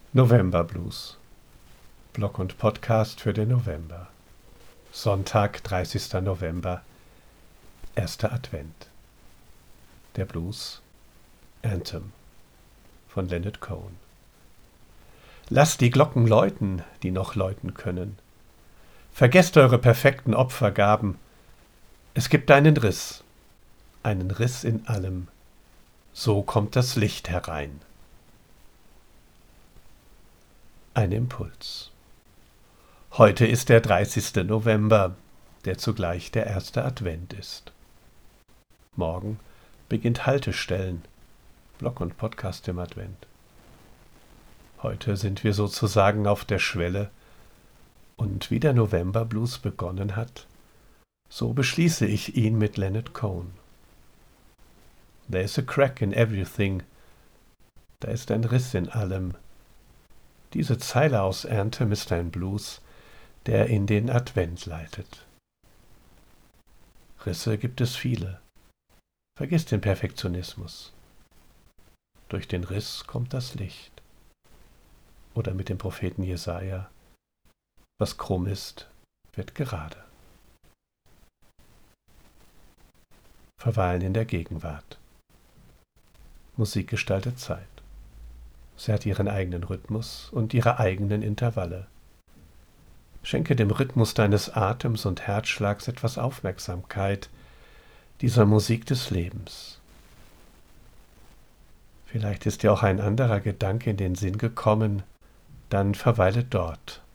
November Blues. Blog und Podcast für den November. Sonntag, 30. November, 1. Advent. Der Blues Anthem von Leonard Cohen. Lasst die Glocken läuten, die noch läuten können. Vergesst eure perfekten Opfergaben. Es gibt einen Riss in allem. So kommt das Licht herein. Ein Impuls. Heute ist der 30. November, der zugleich der 1. Advent ist. Morgen beginnt Haltestellen, Blog und Podcast im Advent. Heute sind wir sozusagen auf der Schwelle und wie der November Blues begonnen hat, so beschließe ich ihn mit Leonard Cohen. There's a crack in everything. Da ist ein Riss in allem. Diese Zeile aus Anthem ist ein Blues, der in den Advent leitet. Risse gibt es viele. Vergiss den Perfektionismus. Durch den Riss kommt das Licht. Oder mit dem Propheten Jesaja: Was krumm ist, wird gerade. Verweilen in der Gegenwart. Musik gestaltet Zeit. Sie hat ihren eigenen Rhythmus und ihre eigenen Intervalle. Schenke dem Rhythmus deines Atems und Herzschlags etwas Aufmerksamkeit, dieser Musik des Lebens. Vielleicht ist dir auch ein anderer Gedanke in den Sinn gekommen, dann verweile dort